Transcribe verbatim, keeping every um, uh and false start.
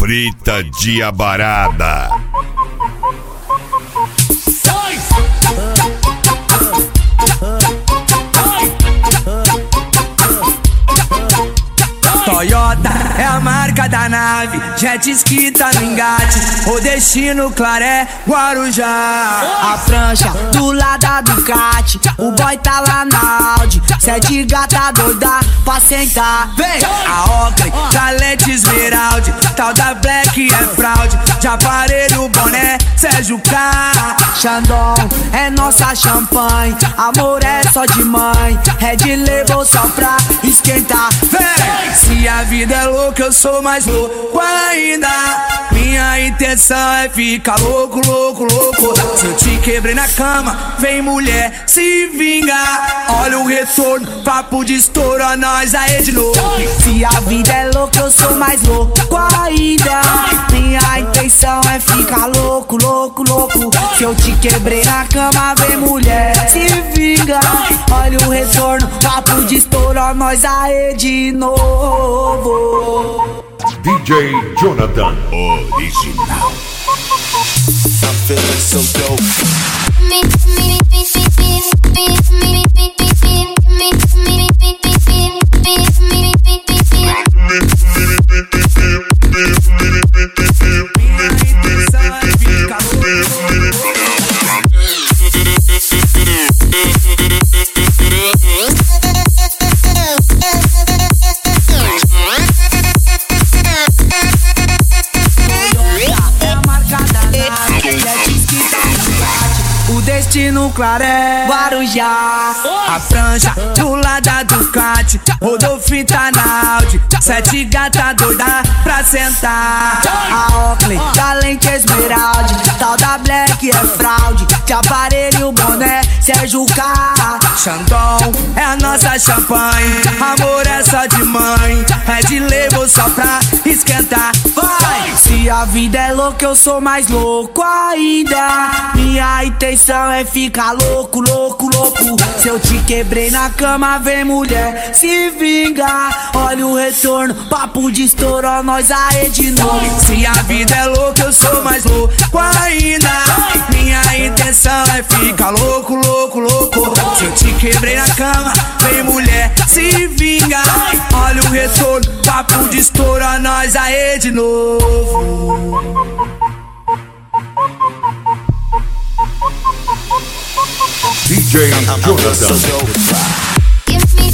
Frita Diabarada. Toyota é a marca da nave, jet ski tá no engate, o destino claro é Guarujá. A prancha do lado da Ducati, o boy tá lá na Audi, sete gata doida pra sentar. Vem! A Oakley, talente esmeralda, tal da Black é fraude, de aparelho, boné, Sérgio K. Xandão é nossa champanhe, amor é só de mãe, Red Label só pra esquentar. Vem! Se a vida é louca, eu sou mais louco ainda. Minha intenção é ficar louco, louco, louco. Se eu te quebrei na cama, vem mulher, se vinga. Olha o retorno, papo de estouro, a nós aí de novo. Se a vida é louca, eu sou mais louco ainda. Minha intenção é ficar louco, louco, louco. Se eu te quebrei na cama, vem mulher, se vinga. Olha o retorno, papo de estouro, a nós aí de novo. D J Jonathan Original. I'm feeling so dope. Destino claro é Guarujá. A prancha do lado da Ducati, Rodolfo tá na Audi, sete gata doida pra sentar. A Oakley, talente esmeralda, tal da Black é fraude, de aparelho, boné, Sérgio K. Xandão é a nossa champanhe, amor é só de mãe, Red Label só pra esquentar. Vai! Se a vida é louca, eu sou mais louco ainda. Minha intenção é ficar louco, louco, louco. Se eu te quebrei na cama, vem mulher, se vinga. Olha o retorno, papo de estouro, nós aí de novo. Se a vida é louca, eu sou mais louco ainda. Minha intenção é ficar louco, louco, louco. Se eu te quebrei na cama, vem mulher, se vinga. Olha o retorno, papo de estouro, nós aí de novo. D J Jonathan. Give me